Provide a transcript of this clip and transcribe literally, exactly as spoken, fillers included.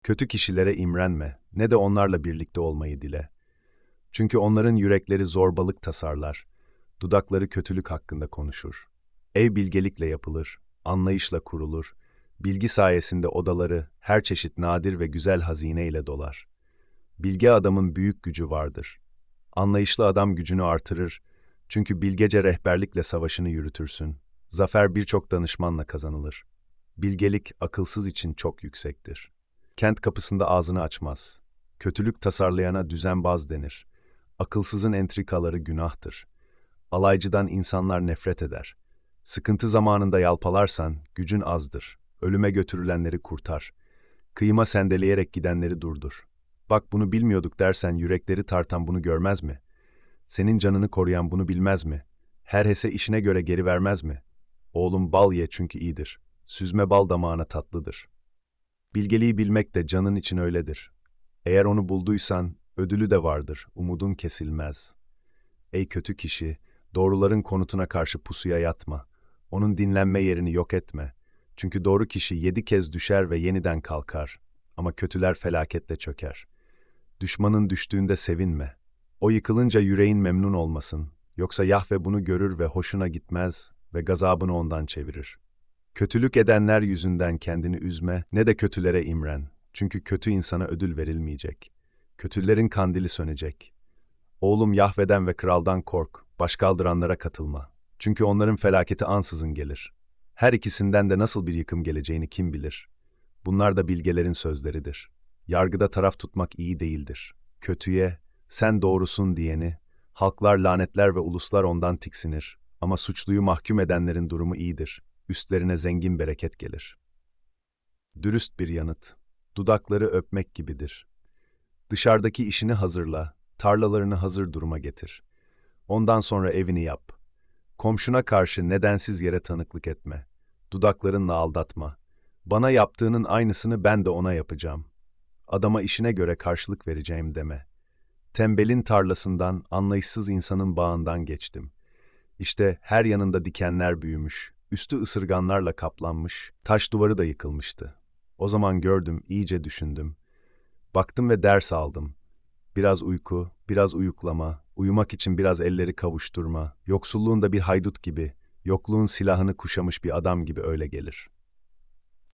Kötü kişilere imrenme, ne de onlarla birlikte olmayı dile. Çünkü onların yürekleri zorbalık tasarlar, dudakları kötülük hakkında konuşur. Ev bilgelikle yapılır, anlayışla kurulur, bilgi sayesinde odaları her çeşit nadir ve güzel hazine ile dolar. Bilge adamın büyük gücü vardır. Anlayışlı adam gücünü artırır, çünkü bilgece rehberlikle savaşını yürütürsün. Zafer birçok danışmanla kazanılır. Bilgelik akılsız için çok yüksektir. Kent kapısında ağzını açmaz. Kötülük tasarlayana düzenbaz denir. Akılsızın entrikaları günahtır. Alaycıdan insanlar nefret eder. Sıkıntı zamanında yalpalarsan gücün azdır. Ölüme götürülenleri kurtar. Kıyıma sendeleyerek gidenleri durdur. Bak bunu bilmiyorduk dersen yürekleri tartan bunu görmez mi? Senin canını koruyan bunu bilmez mi? Her hese işine göre geri vermez mi? Oğlum bal ye çünkü iyidir. Süzme bal damağına tatlıdır. Bilgeliği bilmek de canın için öyledir. Eğer onu bulduysan ödülü de vardır, umudun kesilmez. Ey kötü kişi, doğruların konutuna karşı pusuya yatma. Onun dinlenme yerini yok etme. Çünkü doğru kişi yedi kez düşer ve yeniden kalkar. Ama kötüler felaketle çöker. Düşmanın düştüğünde sevinme. O yıkılınca yüreğin memnun olmasın. Yoksa Yahve bunu görür ve hoşuna gitmez ve gazabını ondan çevirir. Kötülük edenler yüzünden kendini üzme, ne de kötülere imren. Çünkü kötü insana ödül verilmeyecek. Kötülerin kandili sönecek. Oğlum Yahve'den ve kraldan kork, başkaldıranlara katılma. Çünkü onların felaketi ansızın gelir. Her ikisinden de nasıl bir yıkım geleceğini kim bilir? Bunlar da bilgelerin sözleridir. Yargıda taraf tutmak iyi değildir. Kötüye, sen doğrusun diyeni, halklar lanetler ve uluslar ondan tiksinir. Ama suçluyu mahkum edenlerin durumu iyidir. Üstlerine zengin bereket gelir. Dürüst bir yanıt, dudakları öpmek gibidir. Dışarıdaki işini hazırla, tarlalarını hazır duruma getir. Ondan sonra evini yap. Komşuna karşı nedensiz yere tanıklık etme. Dudaklarınla aldatma. Bana yaptığının aynısını ben de ona yapacağım. Adama işine göre karşılık vereceğim deme. Tembelin tarlasından, anlayışsız insanın bağından geçtim. İşte her yanında dikenler büyümüş, üstü ısırganlarla kaplanmış, taş duvarı da yıkılmıştı. O zaman gördüm, iyice düşündüm. Baktım ve ders aldım. Biraz uyku, biraz uyuklama, uyumak için biraz elleri kavuşturma, yoksulluğun da bir haydut gibi, yokluğun silahını kuşamış bir adam gibi öyle gelir.